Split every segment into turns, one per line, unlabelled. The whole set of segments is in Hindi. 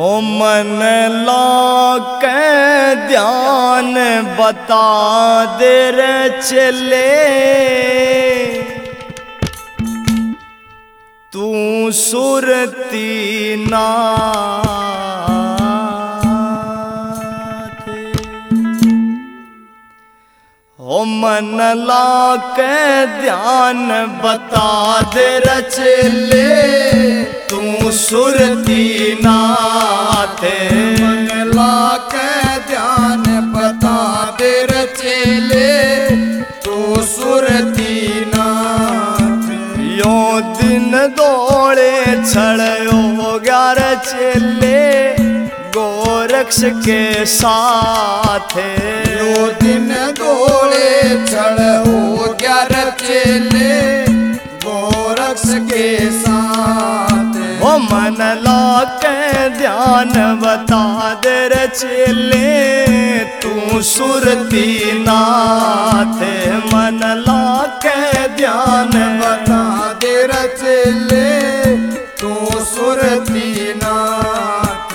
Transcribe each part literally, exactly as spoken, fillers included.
हो मन लाके ध्यान बता दे रे चले, तू सुरती नाथ। हो मन लाके ध्यान बता दे रे चले, तू सुरती नाथ।
मन लाके ध्यान बता दे रे चेले, तू सुरती नाथ।
यो दिन दौड़े छड़ो ग्यार चेले, गोरक्ष के साथ।
यो दिन दौड़े छड़ो ग्यार चेले, गोरक्ष के साथ।
ओ मन लाके ध्यान बता दे रे चेले, तू सुरती नाथ। मन लाके ध्यान
बता दे रे चेले, तू सुरती नाथ।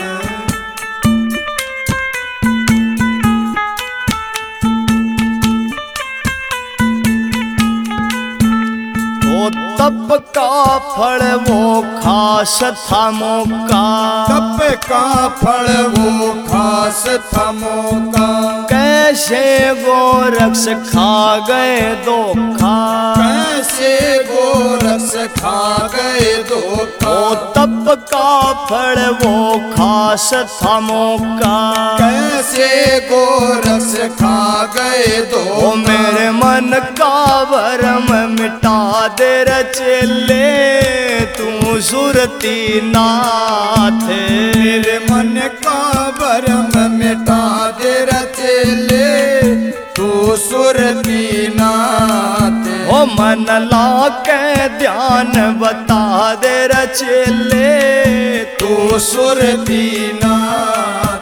तप का फल वो खास था मौका,
तप का फल वो खास था मौका।
कैसे गोरक्ष खा गए धोखा,
कैसे गोरक्ष खा गए धोखा।
ओ तप का फल वो खास था मौका,
कैसे गोरक्ष खा गए धोखा।
ओ मेरे मन का भरम मिटा दे रे चेले, तू सुरती नाथ।
मेरे मन का भरम मिटा दे रे चेले, तू सुरती नाथ।
ओ मन लाके ध्यान बता दे रे चेले,
तू सुरती नाथ।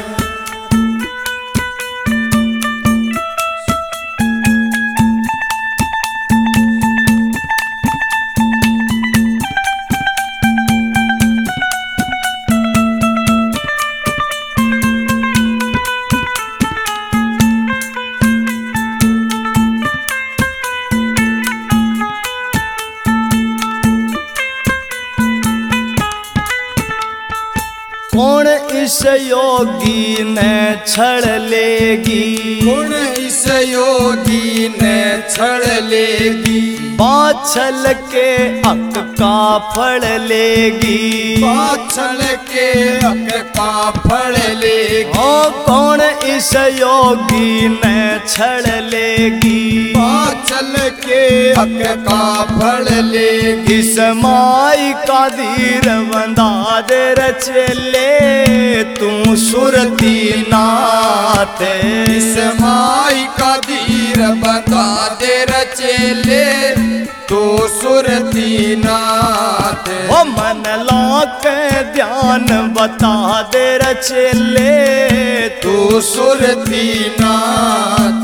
कौन इस योगी ने छड़ लेगी,
कौन इस योगी ने छड़ लेगी।
बाछल के अक का फल लेगी,
बाछल के अक का फल लेगी।
ओ कौन इस योगी ने छड़ लेगी,
बाछल के अक का फल लेगी।
इस माई का धीर बंधा दे रे चेले, तू सुरती नाथ।
इस माई का धीर बता दे रे चेले, तू सुरती नाथ।
ओ मन लाके ध्यान बता दे रे चेले,
तू सुरती नाथ।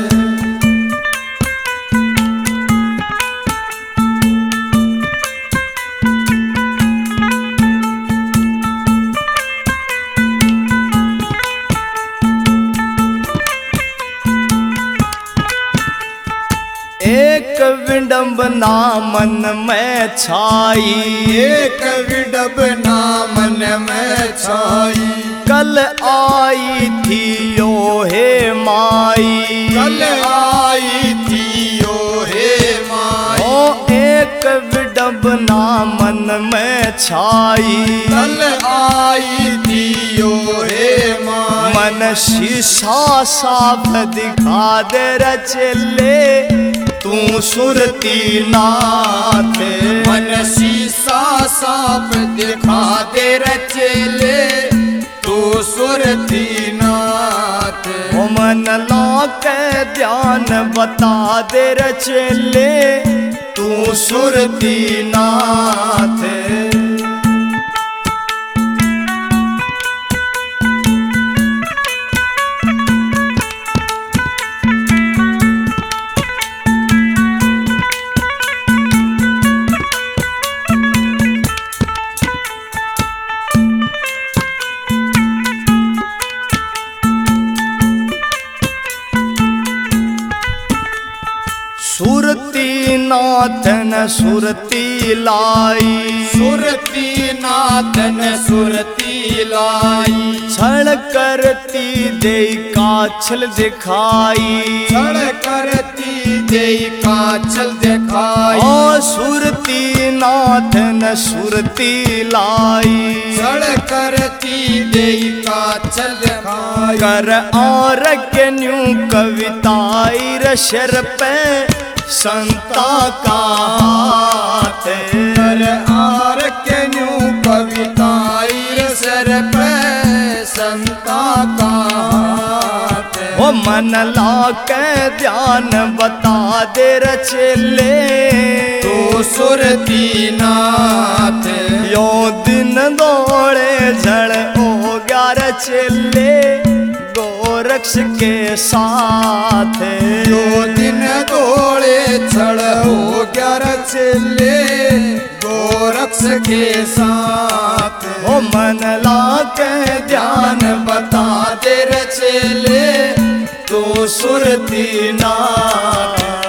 एक विडंबना मन में छाई,
एक विडंबना मन में छाई।
कल आई थी यो हे माई,
कल आई थी यो हे माई।
ओ एक विडंबना मन में छाई,
कल आई थी यो हे माई।
मन शीशा साफ दिखा दे रे चेले, तू सुरती नाथ।
मन शीशा साफ दिखा दे रे चेले, तू सुरती नाथ।
ओ मन लाके ध्यान बता दे रे चेले, तू सुरती नाथ। सुरती नाथ न सुरती लाई,
सुरती नाथ न सुरती लाई।
छल करती दे काछल दिखाई,
छल करती दे काछल दिखाई।
ओ सुरती नाथ न सुरती लाई,
छल करती दे काछल दिखाई।
कर और न्यू कविताई रशर पे संता का हाथ।
कर आर के न्यू कविताई रशर पे संता का हाथ।
ओ मन ला के ध्यान बता दे रचेले,
तो सुरती नाथ
यो दिन दौड़े झड़ ओ ग्यारह चेले गोरक्ष के साथ।
दो दिन दौड़े छड़ हो ग्यारह चेले गोरक्ष के साथ।
ओ मन ला के ध्यान
बता दे रचेले तो सुरती नाथ।